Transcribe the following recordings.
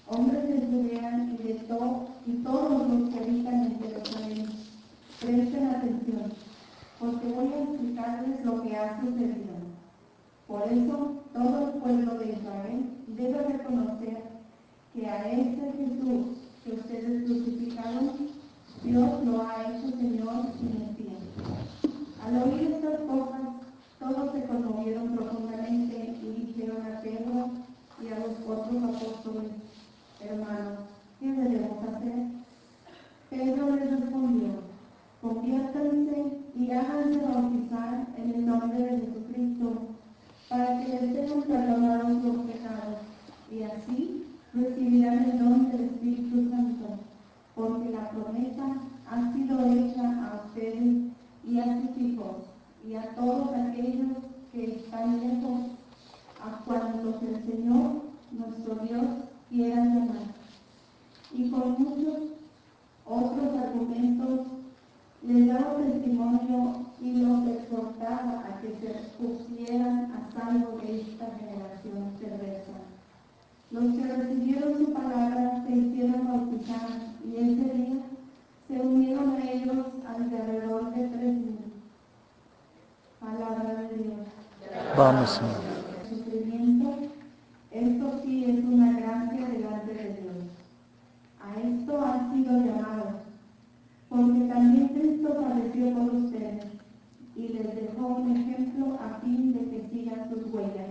hombres de Judea y todos los que habitan en Jerusalén, presten atención, porque voy a explicarles lo que ha sucedido. Por eso, todo el pueblo de Israel debe reconocer que a este Jesús que ustedes crucificaron, Dios lo ha hecho Señor y Mesías. Al oír estas cosas, todos se conmovieron profundamente y dijeron a Pedro y a los otros apóstoles: hermanos, ¿qué debemos hacer? Pedro les respondió: conviértanse y háganse bautizar en el nombre de Jesucristo, para que les sean perdonados los pecados, y así recibirán el don del Espíritu Santo, porque la promesa ha sido hecha a ustedes y a sus hijos, y a todos aquellos que están lejos, a cuantos el Señor, nuestro Dios, quiera llamar. Y con muchos otros argumentos les daba testimonio y los exhortaba a que se pusieran a salvo de esta generación perversa. Los que recibieron su palabra se hicieron bautizar, y ese día se unieron a ellos alrededor de 3,000. Palabra de Dios. Vamos, Señor. El sufrimiento, esto sí es una gracia delante de Dios. A esto han sido llamados, porque también Cristo padeció por ustedes y les dejó un ejemplo a fin de que sigan sus huellas.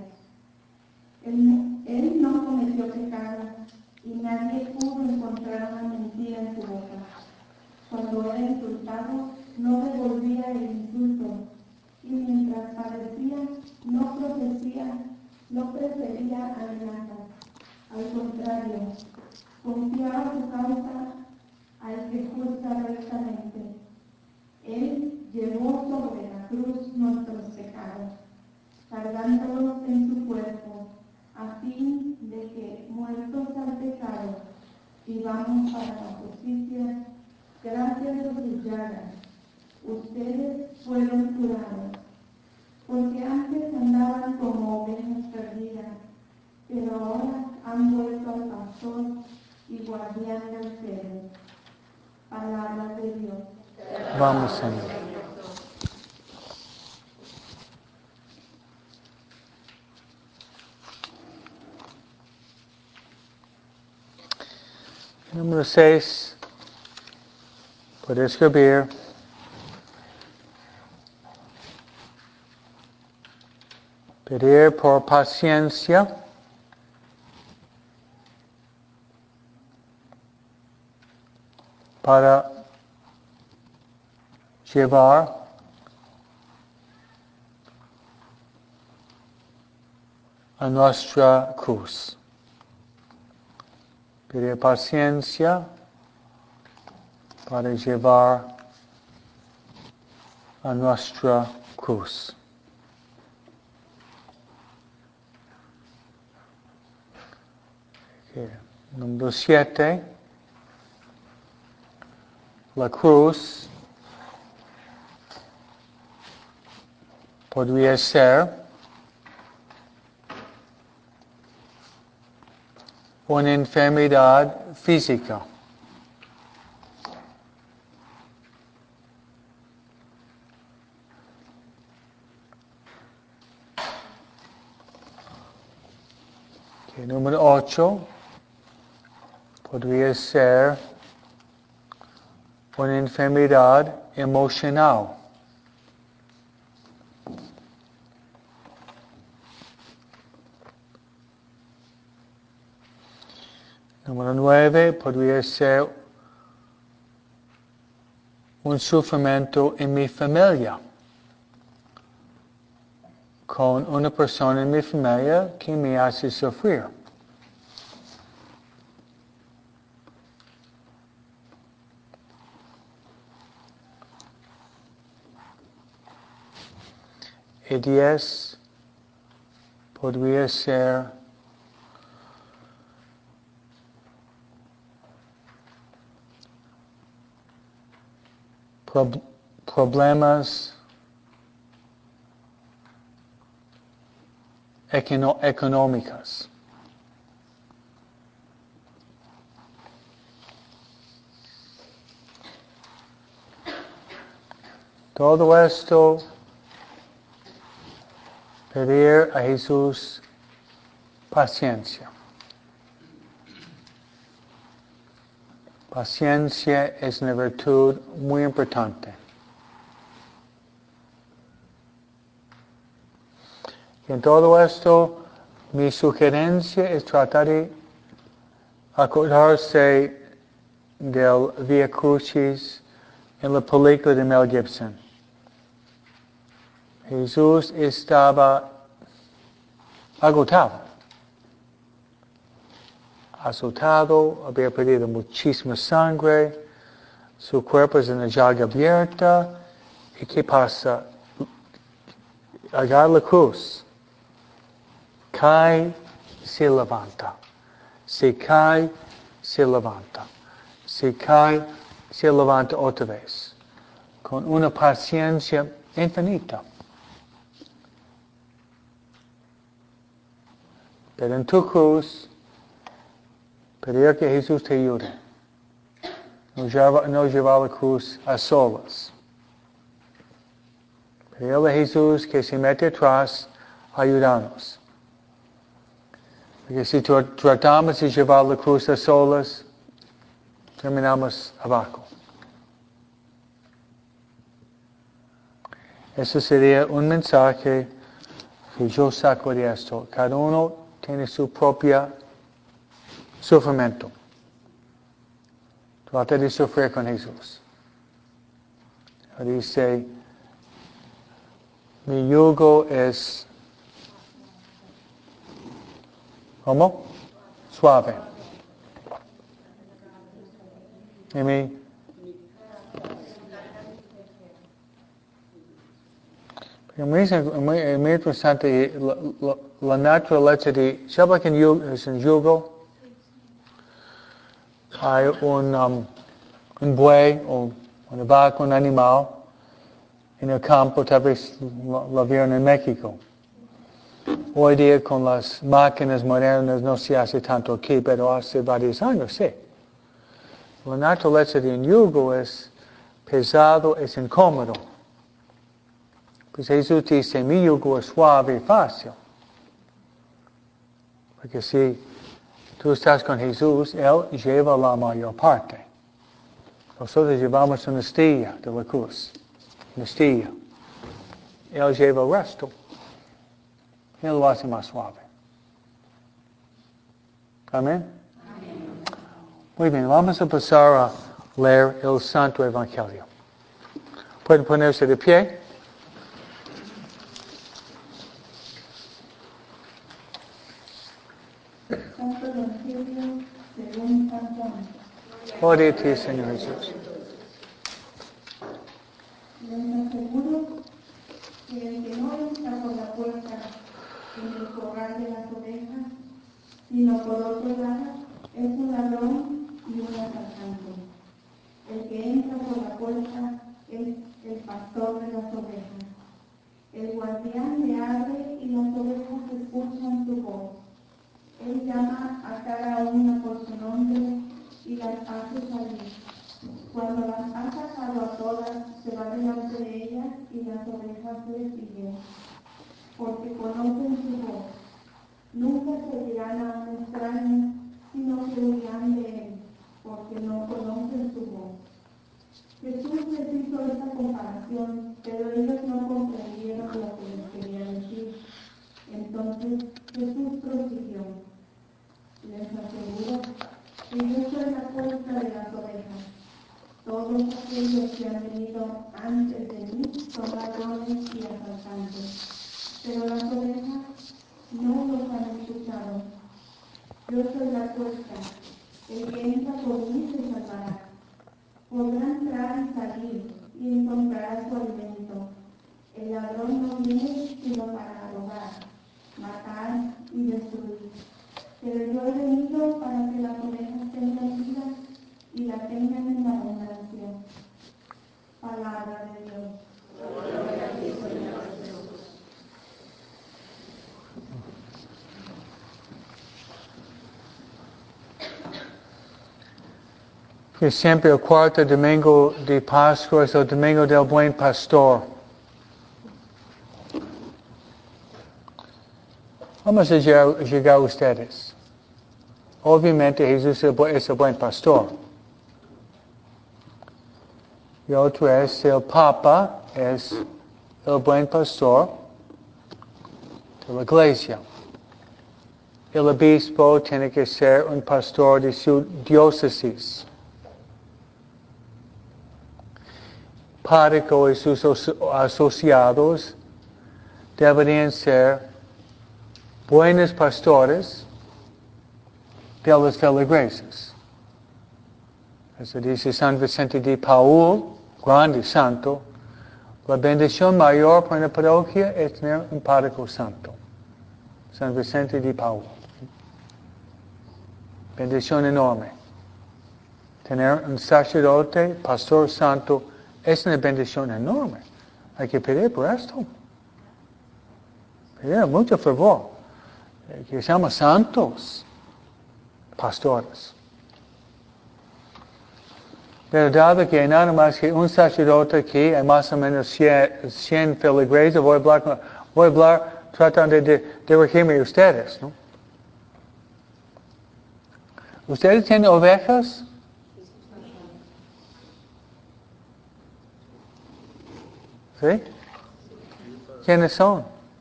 Él no cometió pecado y nadie pudo encontrar una mentira en su boca. Cuando era insultado, no devolvía el insulto, y mientras padecía, no prefería amenazas. Al contrario, confiaba su causa al que juzga rectamente. Él llevó sobre la cruz nuestros pecados, cargándolos en su cuerpo, a fin de que, muertos al pecado, vivamos para la justicia. Gracias a sus llagas, ustedes fueron curados, porque antes andaban como ovejas perdidas, pero ahora han vuelto al pastor y guardián de ustedes. Palabra de Dios. Vamos, Señor. Número 6. Puede escribir. Pedir por paciencia para llevar a nuestra cruz. Pedir paciencia para llevar a nuestra cruz. Okay. Número 7. La cruz podría ser una enfermedad física. Okay. Número 8. Podría ser una enfermedad emocional. Número 9, podría ser un sufrimiento en mi familia, con una persona en mi familia que me hace sufrir. Y 10, podría ser problemas económicos. Todo esto, pedir a Jesús paciencia. Paciencia es una virtud muy importante. Y en todo esto, mi sugerencia es tratar de acordarse del Via Crucis en la película de Mel Gibson. Jesús estaba agotado, azotado, había perdido muchísima sangre, su cuerpo es una llaga abierta. ¿Y qué pasa? Agarra la cruz, cae, se levanta. Se cae, se levanta. Se cae, se levanta otra vez. Con una paciencia infinita. Pero en tu cruz, pedir que Jesús te ayude. No llevar la cruz a solas. Pedirle a Jesús que se mete atrás a ayudarnos. Porque si tratamos de llevar la cruz a solas, terminamos abajo. Ese sería un mensaje que yo saco de esto. Cada uno tiene su propio sufrimiento. Trata de sufrir con Jesús. Dice, mi yugo es, ¿cómo? Suave. Y muy interesante la naturaleza de, ¿sabe que es un yugo? Hay un buey o una vaca, un animal en el campo, tal vez lo vieron en México. Hoy día con las máquinas modernas no se hace tanto aquí, pero hace varios años, sí. La naturaleza de un yugo es pesado, es incómodo. Pues Jesús dice, mi yugo es suave y fácil. Porque si tú estás con Jesús, Él lleva la mayor parte. Nosotros llevamos una astilla de la cruz. Una astilla. Él lleva el resto. Él lo hace más suave. Amén. Muy bien, vamos a pasar a leer el Santo Evangelio. ¿Pueden ponerse de pie? Santo Evangelio según San Juan. Gloria a ti, Señor Jesús. Les aseguro que el que no entra por la puerta en el corral de las ovejas, sino por otro lado, es un ladrón y un asaltante. El que entra por la puerta es el pastor de las ovejas. El guardián le abre y las ovejas escuchan su voz. Él llama a cada una por su nombre y las hace salir. Cuando las ha sacado a todas, se va delante de ellas y las ovejas le siguen, porque conocen su voz. Nunca seguirán a un extraño, sino que huirán de él, porque no conocen su voz. Jesús les hizo esta comparación, pero ellos no comprendieron lo que les quería decir. Entonces Jesús prosiguió: les aseguro que yo soy la puerta de las ovejas. Todos aquellos que han venido antes de mí son ladrones y asaltantes, pero las ovejas no los han escuchado. Yo soy la puerta. El que entra por mí se salvará. Podrá entrar y salir y encontrará su alimento. El ladrón no viene sino para robar, matar y destruir. Pero yo he venido para que las ovejas tengan vida y la tengan en abundancia. Palabra de Dios. que siempre el cuarto domingo de Pascua es el domingo del buen pastor. Vamos a llegar a ustedes. Obviamente Jesús es el buen pastor. Y otro es el Papa, es el buen pastor de la iglesia. El obispo tiene que ser un pastor de su diócesis. Párico y sus asociados deberían ser buenos pastores de las feligreses. Eso dice San Vicente de Paúl, grande santo. La bendición mayor para una parroquia es tener un párroco santo. San Vicente de Paúl. Bendición enorme. Tener un sacerdote, pastor santo, es una bendición enorme. Hay que pedir por esto. Pedir mucho favor. Que seamos santos, pastores. Pero dado que hay nada más que un sacerdote aquí, hay más o menos 100 feligreses, voy a hablar tratando de dirigirme a ustedes, ¿no? ¿Ustedes tienen ovejas? ¿Sí? ¿Quiénes son?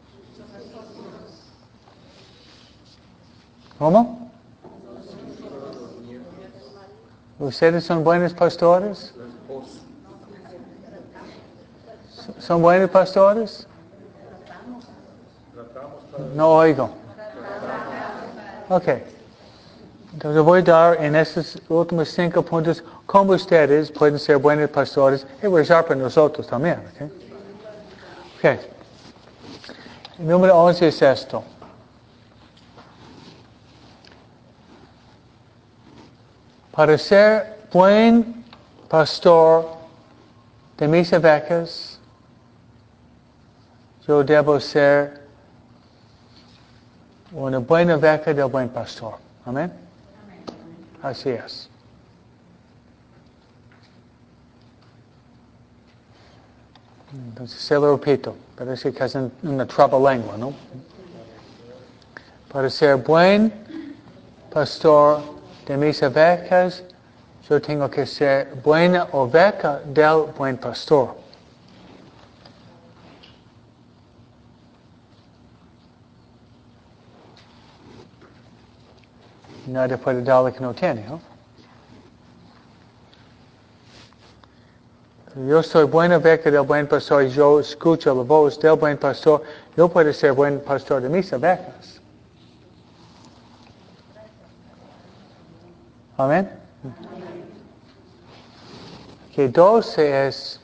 ¿Cómo? ¿Ustedes son buenos pastores? ¿Son buenos pastores? No oigo. Ok. Entonces voy a dar en estos últimos 5 puntos cómo ustedes pueden ser buenos pastores y rezar por nosotros también. Ok. El número 11 es esto. Para ser buen pastor de mis ovejas, yo debo ser una buena oveja del buen pastor. Amén. Así es. Entonces se lo repito, parece que es una trabalengua, ¿no? Para ser buen pastor de mis ovejas, yo tengo que ser buena oveja del buen pastor. Nadie puede darle que no tiene, ¿no? Yo soy buena oveja del buen pastor y yo escucho la voz del buen pastor. Yo puedo ser buen pastor de mis ovejas. Amén. Que 12 es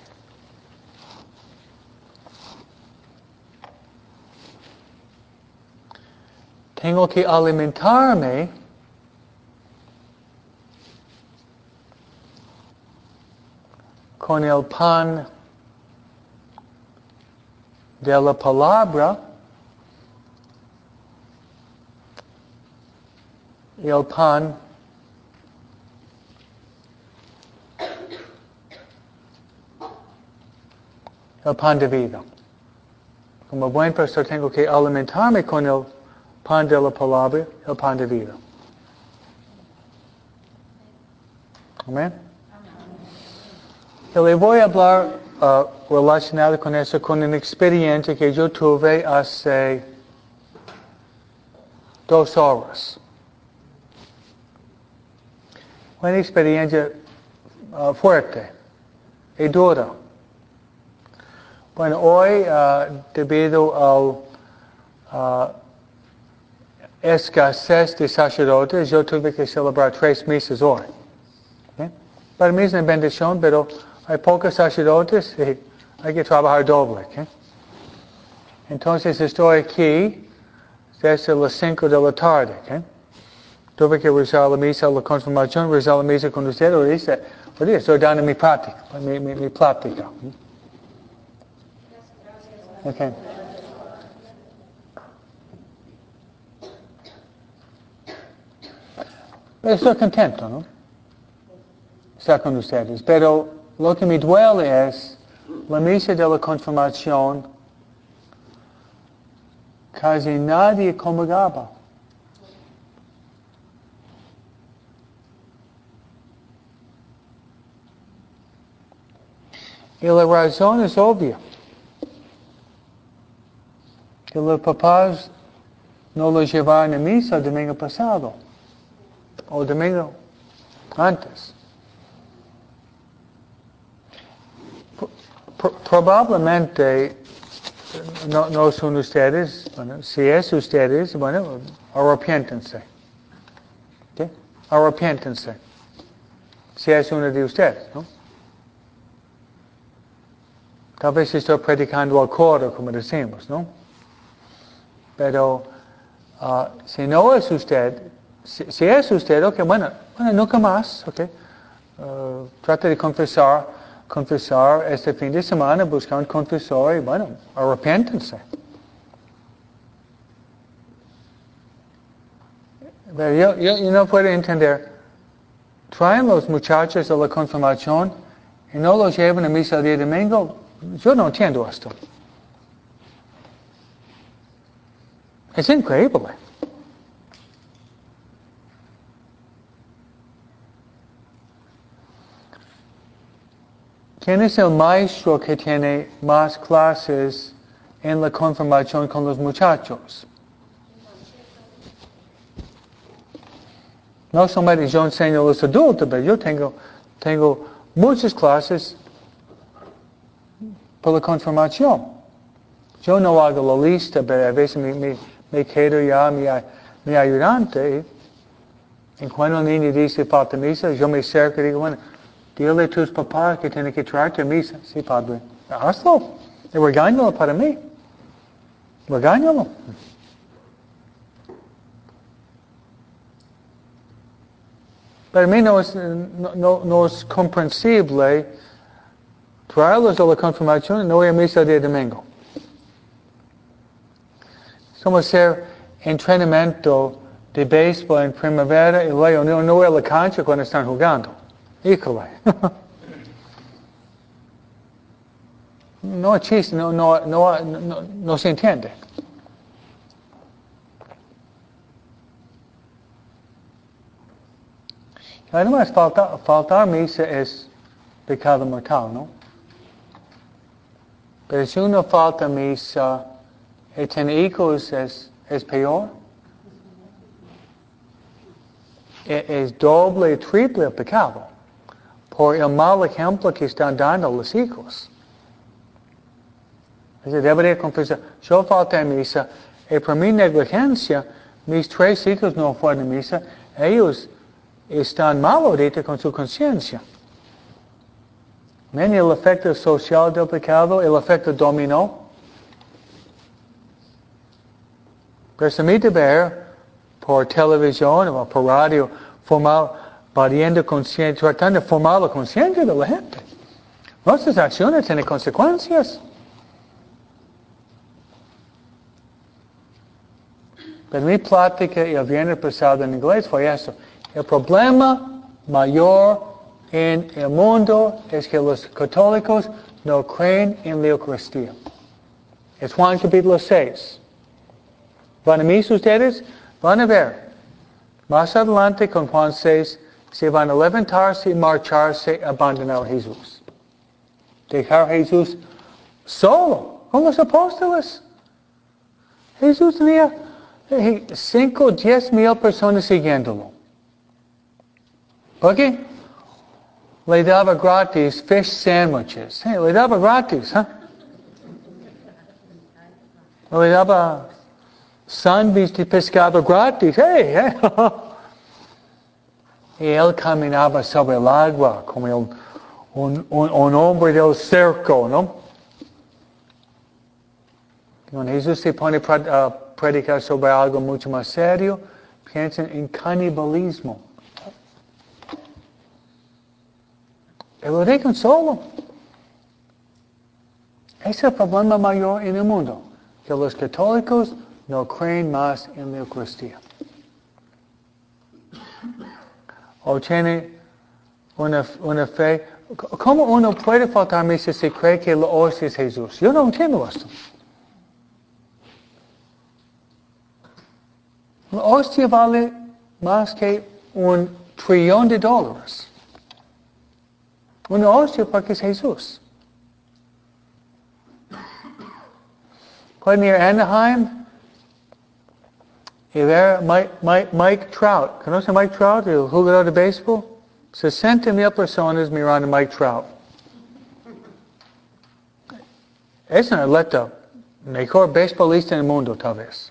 tengo que alimentarme con el pan de la palabra y el pan de vida. Como buen pastor tengo que alimentarme con el pan de la palabra, el pan de vida. Amén. Y le voy a hablar relacionado con eso, con una experiencia que yo tuve hace 2 horas. Una experiencia fuerte y dura. Bueno, hoy, debido a escasez de sacerdotes, yo tuve que celebrar 3 misas hoy. ¿Okay? Para mí es una bendición, pero hay pocos sacerdotes y hay que trabajar doble. ¿Okay? Entonces estoy aquí desde las 5 de la tarde. ¿Okay? Tuve que rezar la misa, la confirmación, rezar la misa con usted. Ahorita estoy dando mi práctica, mi plática. Okay. Pero estoy contento, ¿no? estar con ustedes. Pero lo que me duele es la misa de la confirmación. Casi nadie comulgaba. Y la razón es obvia. Que los papás no los llevaron a misa el domingo pasado. O domingo antes. Probablemente no son ustedes, bueno, si es ustedes, bueno, arrepiéntense. ¿Sí? Arrepiéntense. Si es uno de ustedes, ¿no? Tal vez estoy predicando al coro, como decimos, ¿no? Pero si no es usted, si es usted, ok, bueno, nunca más, ok. Trate de confesar este fin de semana, buscar un confesor y bueno, arrepiéntense. Pero yo no puedo entender, traen los muchachos a la confirmación y no los llevan a misa el día domingo. Yo no entiendo esto. Es increíble. ¿Quién es el maestro que tiene más clases en la confirmación con los muchachos? No solamente yo enseño a los adultos, pero yo tengo muchas clases por la confirmación. Yo no hago la lista, pero a veces me quedo ya mi ayudante. Y cuando el niño dice falta misa, yo me acerco y digo, bueno, dile a tus papás que tienen que traerte a misa. Sí, padre. Hazlo. Y regáñalo para mí. Regáñalo. Para mí no es comprensible traerlos a la confirmación y no ir a misa el día domingo. Es como hacer entrenamiento de béisbol en primavera y luego no ir a la cancha cuando están jugando. Híjole. No es chiste, no se entiende. Además, faltar misa es pecado mortal, ¿no? Pero si uno falta misa y tiene hijos, es peor. Es doble y triple el pecado por el mal ejemplo que están dando los hijos. Debería confesar, yo falté a misa y por mi negligencia, mis 3 hijos no fueron a misa, ellos están mal ahorita con su conciencia. ¿Ven el efecto social del pecado, el efecto dominó? Permite ver por televisión o por radio, tratando de formar la conciencia de la gente. Nuestras acciones tienen consecuencias. Pero mi plática el viernes pasado en inglés fue eso. El problema mayor en el mundo es que los católicos no creen en la Eucaristía. Es Juan capítulo 6. ¿Van a misa ustedes? Van a ver. Más adelante con Juan 6 se van a levantarse y marcharse a abandonar a Jesús. Dejar a Jesús solo con los apóstoles. Jesús tenía 5 o 10 mil personas siguiéndolo. ¿Por qué? Le daba gratis fish sandwiches. Le daba gratis, Le daba sándwiches de pescado gratis. Y él caminaba sobre el agua como un hombre del cerco, ¿no? Cuando Jesús se pone a predicar sobre algo mucho más serio, piensan en canibalismo. Y lo dejan solo. Ese es el problema mayor en el mundo, que los católicos no creen más en la Eucaristía. O tienen una fe. ¿Cómo uno puede faltar misa si cree que la hostia es Jesús? Yo no entiendo esto. La hostia vale más que $1 trillón. Una hostia porque es Jesús. Pueden ir a Anaheim y ver Mike Trout. ¿Conoce a Mike Trout, el jugador de béisbol? 60,000 personas mirando a Mike Trout. Es un atleta, mejor beisbolista en el mundo, tal vez.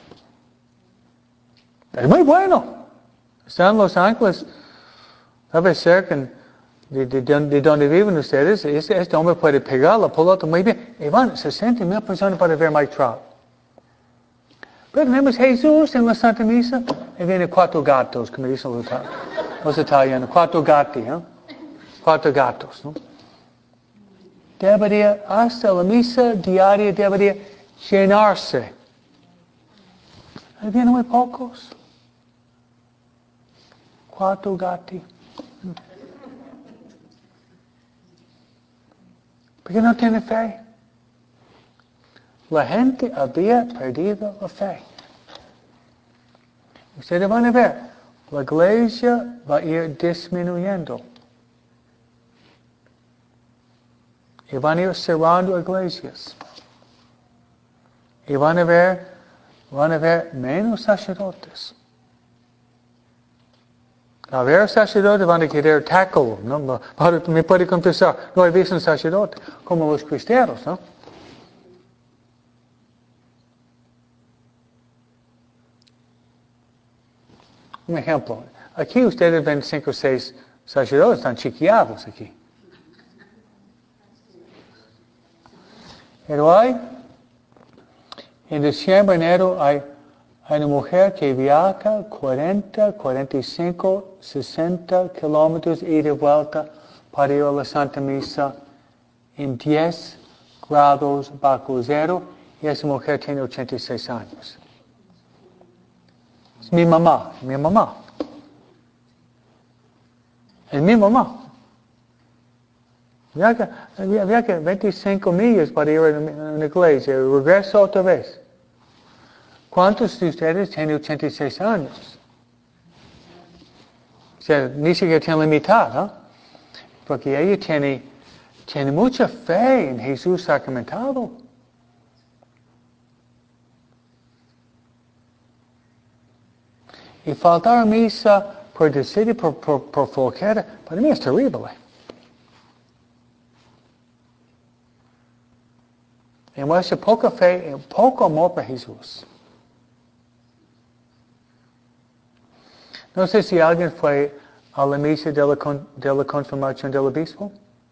Es muy bueno. Está en Los Ángeles, tal vez cerca de donde viven ustedes. Este hombre puede pegar la pelota muy bien. Y van 60,000 personas para ver Mike Trout. Pero tenemos Jesús en la Santa Misa y vienen 4 gatos, como dicen los italianos. 4 gatti, ¿no? 4 gatos, ¿no? Debería, hasta la misa diaria debería llenarse. Ahí vienen muy pocos. 4 gatti. Porque no tiene fe. La gente había perdido la fe. Ustedes van a ver, la iglesia va a ir disminuyendo. Y van a ir cerrando iglesias. Y van a ver menos sacerdotes. A ver sacerdotes van a querer tackle, ¿no? Me puede confesar, no he visto un sacerdote, como los cristianos, ¿no? Un ejemplo, aquí ustedes ven 5 o 6 sacerdotes, están chiqueados aquí. Pero en diciembre, enero, hay una mujer que viaja 40, 45, 60 kilómetros ida y de vuelta para ir a la Santa Misa en 10 grados bajo cero, y esa mujer tiene 86 años. Es mi mamá. Es mi mamá. Viaja 25 millas para ir a una iglesia, regreso otra vez. ¿Cuántos de ustedes tienen 86 años? O sea, ni siquiera tienen la mitad, ¿no? Porque ella tiene mucha fe en Jesús sacramentado. Y faltar a misa por decidir por flojera, para mí es terrible. Y muestra poca fe y poco amor por Jesús. No sé si alguien fue a la misa de la confirmación del obispo.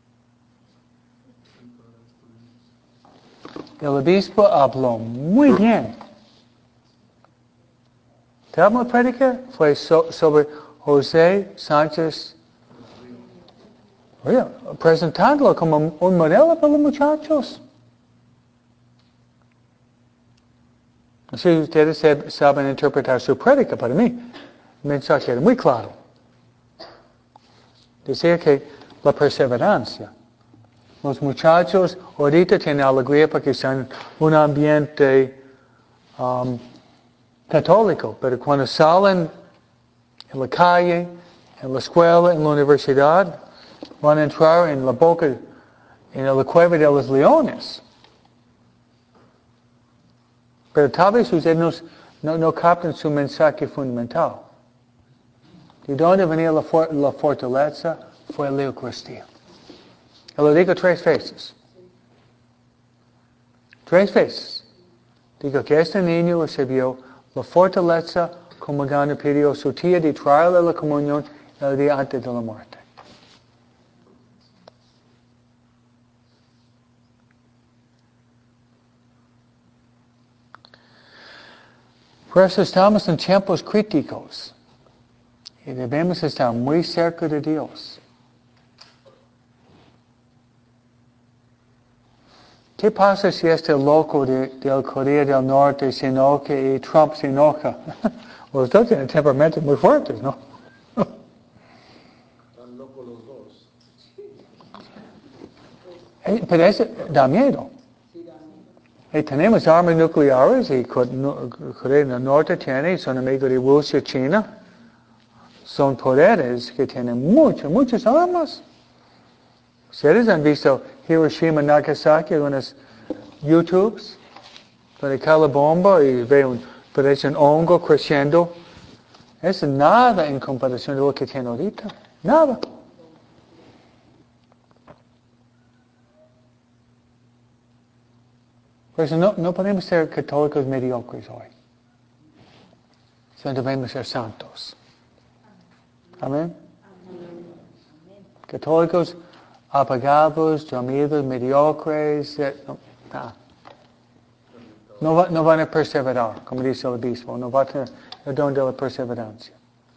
El obispo habló muy bien. ¿Te habló la prédica? Fue sobre José Sánchez. Presentándolo como un modelo para los muchachos. No sé si ustedes saben interpretar su prédica. Para mí, el mensaje era muy claro. Decía que la perseverancia. Los muchachos ahorita tienen alegría porque están en un ambiente católico, pero cuando salen en la calle, en la escuela, en la universidad, van a entrar en la cueva de los leones. Pero tal vez ustedes no captan su mensaje fundamental. ¿De dónde venía la fortaleza? Fue la Eucaristía. Y lo digo 3 veces. 3 veces. Digo que este niño recibió la fortaleza como cuando pidió a su tía de traerle la comunión el día antes de la muerte. Por eso estamos en tiempos críticos. Y debemos estar muy cerca de Dios. ¿Qué pasa si este loco del Corea del Norte se enoja y Trump se enoja? Los dos tienen temperamentos muy fuertes, ¿no? Están locos los dos. Pero eso da miedo. Tenemos armas nucleares y Corea del Norte tiene, son amigos de Rusia, China. Son poderes que tienen muchas armas. Ustedes han visto Hiroshima, Nagasaki en los YouTubes, donde cae la bomba y parece un hongo creciendo. Es nada en comparación de lo que tiene ahorita. Nada. Por eso no podemos ser católicos mediocres hoy. Sino debemos ser santos. Amén. Católicos apagados, dormidos, mediocres. No van a perseverar, como dice el obispo. No va a tener el don de la perseverancia.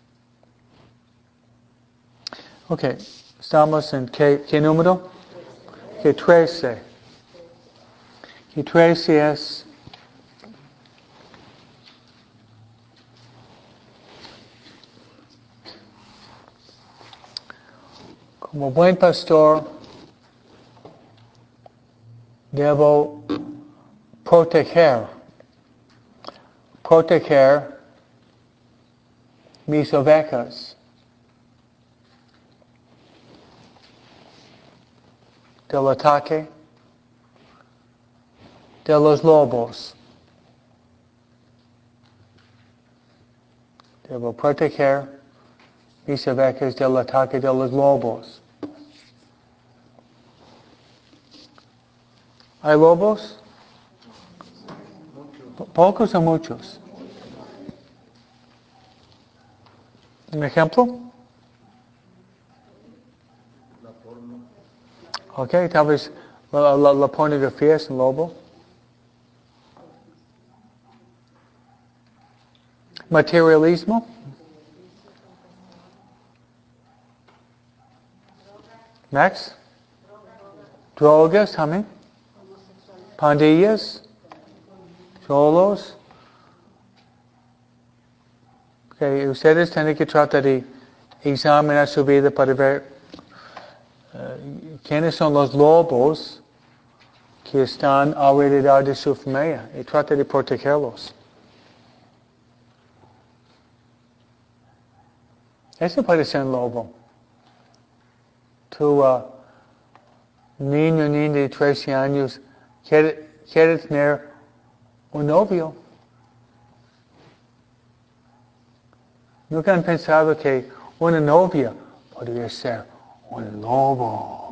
Ok, estamos en ¿qué número? Que 13. Que 13 es como buen pastor debo proteger mis ovejas del ataque de los lobos. Debo proteger mis ovejas del ataque de los lobos. ¿Hay lobos? ¿Pocos o muchos? ¿Un ejemplo? La porno. Ok, tal vez la pornografía es un lobo. Materialismo. Next. Drogas también. Pandillas. Cholos. Okay, ustedes tienen que tratar de examinar su vida para ver quiénes son los lobos que están alrededor de su familia y trata de protegerlos. Eso puede ser un lobo. Tu niño de 13 años quiere tener un novio. ¿Nunca han pensado que una novia podría ser un lobo?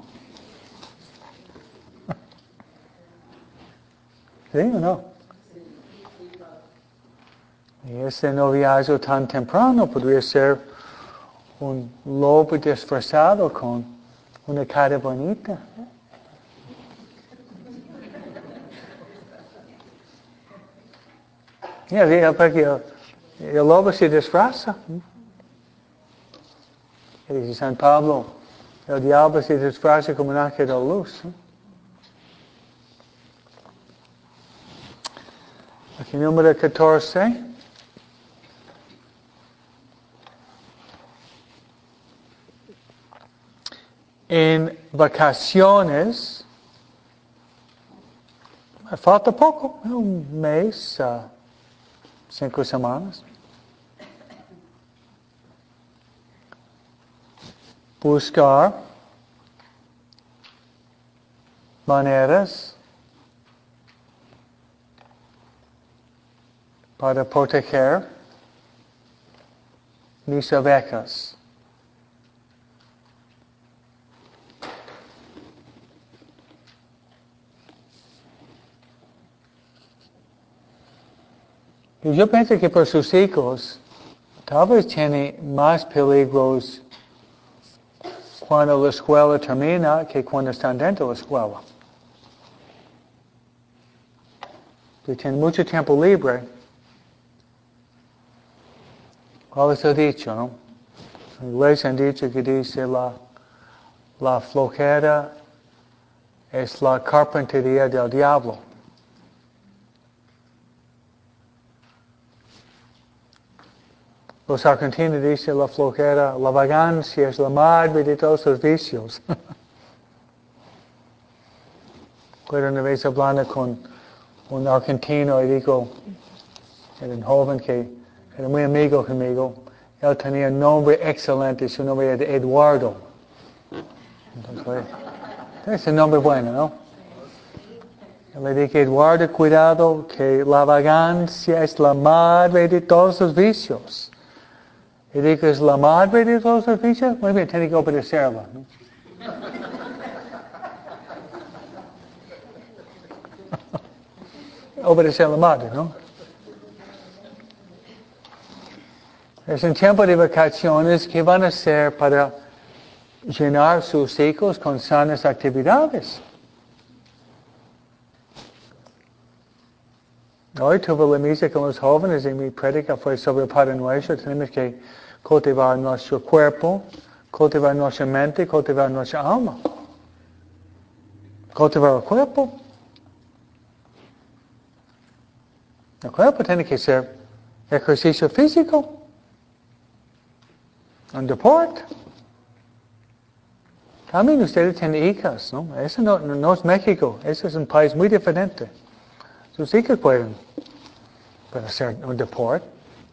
¿Sí o no? Y ese noviazgo tan temprano podría ser un lobo disfrazado con una cara bonita. Porque el lobo se disfraza. Y dice San Pablo, el diablo se disfraza como un ángel de luz. Aquí número 14. En vacaciones, falta poco, un mes, 5 semanas. Buscar maneras para proteger mis ovejas. Y yo pienso que por sus hijos, tal vez tiene más peligros cuando la escuela termina que cuando están dentro de la escuela. Que tienen mucho tiempo libre. ¿Cuál les ha dicho, no? En inglés han dicho que dice la flojera es la carpintería del diablo. Los argentinos dicen la flojera, la vagancia es la madre de todos los vicios. Recuerdo una vez hablando con un argentino y digo, era un joven que era muy amigo conmigo. Él tenía un nombre excelente, su nombre era Eduardo. Entonces, es un nombre bueno, ¿no? Le dije, Eduardo, cuidado, que la vagancia es la madre de todos los vicios. Y dije, ¿es la madre de todos los vicios? Muy bien, tiene que obedecerla, ¿no? Obedecer a la madre, ¿no? Es un tiempo de vacaciones que van a ser para llenar sus hijos con sanas actividades. Hoy tuve la misa con los jóvenes y mi prédica fue sobre el Padre Nuestro. Tenemos que cultivar nuestro cuerpo, cultivar nuestra mente, cultivar nuestra alma. Cultivar el cuerpo. El cuerpo tiene que ser ejercicio físico. Un deporte. También ustedes tienen hijas, ¿no? Eso no es México. Eso es un país muy diferente. Sus hijas pueden hacer un deporte.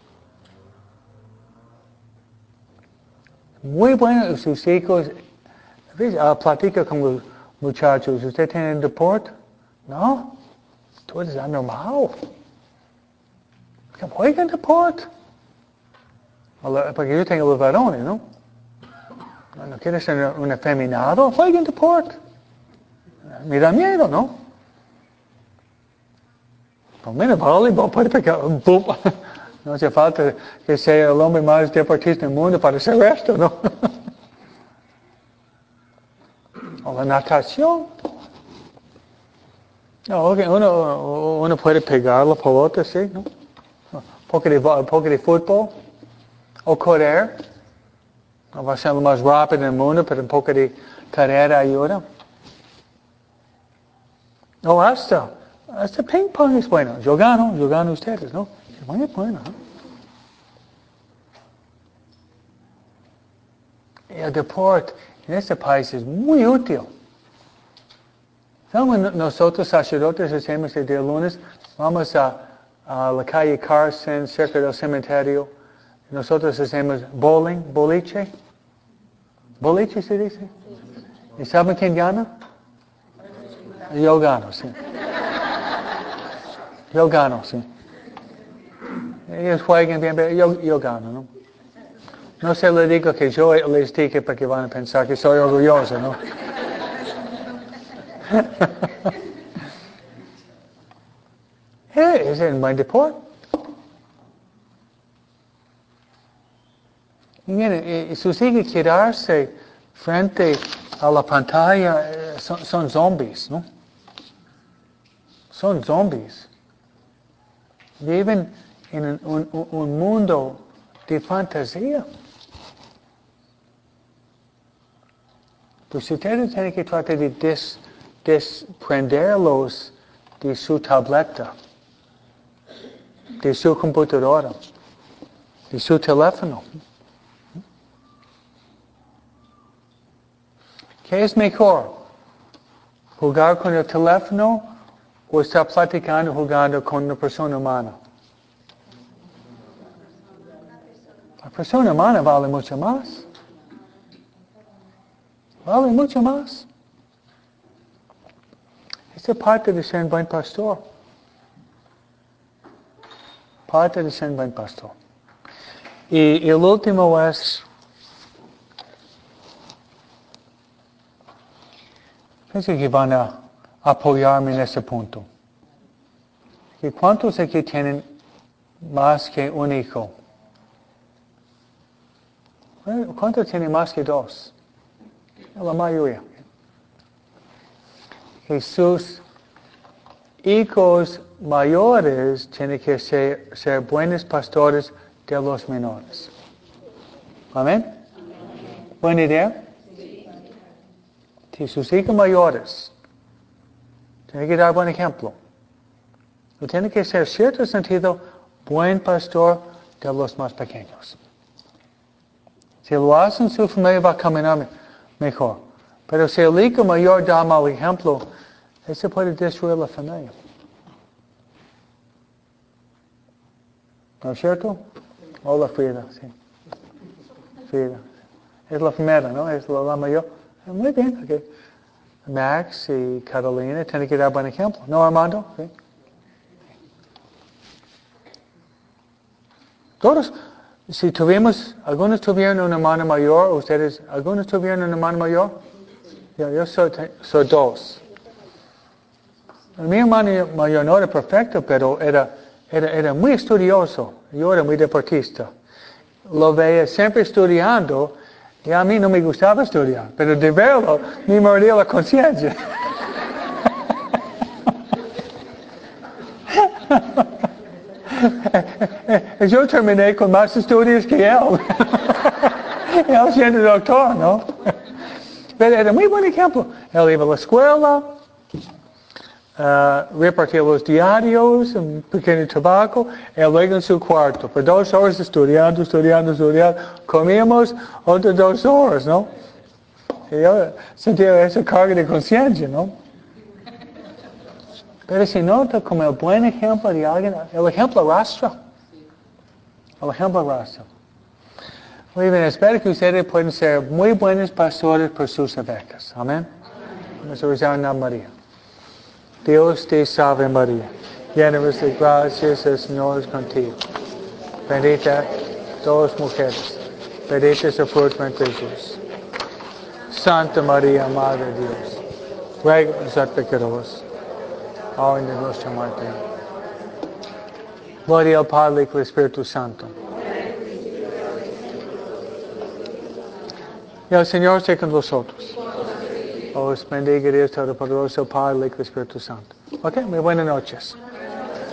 Muy bueno sus hijos. Platica con los muchachos. ¿Usted tiene un deporte? No. Tú eres anormal. Juegan deporte. Porque yo tengo los varones, ¿no? No quieres ser un efeminado, jueguen deporte. Me da miedo, ¿no? Por menos voleibol puede pegar un boom. No hace falta que sea el hombre más deportista del mundo para hacer esto, ¿no? O la natación. No, uno puede pegar la pelota, sí, ¿no? Un poco de fútbol. O correr. No va a ser lo más rápido del mundo, pero un poco de carrera ayuda. O hasta ping pong es bueno. Yo gano ustedes, ¿no? Es muy bueno, ¿no? El deporte en este país es muy útil. Nosotros sacerdotes hacemos el día lunes, vamos a la calle Carson, cerca del cementerio. Nosotros hacemos boliche. ¿Boliche se dice? ¿Y saben quién gana? Yo gano, sí. Yo gano, sí. Ellos juegan bien, pero yo gano, ¿no? No se le digo que yo les dije porque van a pensar que soy orgulloso, ¿no? Es un buen deporte. Y sus hijos quedarse frente a la pantalla son zombies, ¿no? Son zombies. Viven en un mundo de fantasía. Pues ustedes tienen que tratar de desprenderlos de su tableta, de su computadora, de su teléfono. ¿Qué es mejor? ¿Jugar con el teléfono o estar jugando con una persona humana? La persona humana vale mucho más. Vale mucho más. Esa es parte de ser un buen pastor. Parte de ser un buen pastor. Y el último es, pienso que van a apoyarme en ese punto. ¿Cuántos aquí tienen más que un hijo? ¿Cuántos tienen más que dos? La mayoría. Sus hijos mayores tienen que ser buenos pastores de los menores. ¿Amén? ¿Buena idea? Sí, sus hijos mayores tienen que dar buen ejemplo. Y tiene que ser, en cierto sentido, buen pastor de los más pequeños. Si lo hacen, su familia va a caminar mejor. Pero si el hijo mayor da mal ejemplo, eso puede destruir la familia. ¿No es cierto? Hola, Frida, sí. Frida. Es la primera, ¿no? Es la mayor. Muy bien, ok. Max y Carolina tienen que dar buen ejemplo. ¿No, Armando? ¿Sí? Todos, si algunos tuvieron un hermano mayor, ustedes, ¿algunos tuvieron un hermano mayor? Yo soy dos. Mi hermano mayor no era perfecto, pero era muy estudioso. Yo era muy deportista. Lo veía siempre estudiando y a mí no me gustaba estudiar, pero de verlo me mordía la conciencia. Yo terminé con más estudios que él. Él siendo doctor, ¿no? Pero era muy buen ejemplo. Él iba a la escuela, repartía los diarios, un pequeño tabaco, él luego en su cuarto, por 2 horas estudiando. Comíamos otras 2 horas, ¿no? Y yo sentía esa carga de conciencia, ¿no? Pero se nota como el buen ejemplo de alguien, el ejemplo arrastra. El ejemplo arrastra. Muy bien, espero que ustedes puedan ser muy buenos pastores por sus ovejas. Amén. Vamos a rezar en la María. Dios te salve María, llena eres de gracia, el Señor es contigo. Bendita todas mujeres, bendito es el fruto de Jesús. Santa María, Madre de Dios, ruega por nosotros pecadores, ahora y en nuestra muerte. Gloria al Padre y al Espíritu Santo. Y el Señor esté con vosotros. Os bendiga Dios Todopoderoso, Padre y el Espíritu Santo. Ok, muy buenas noches.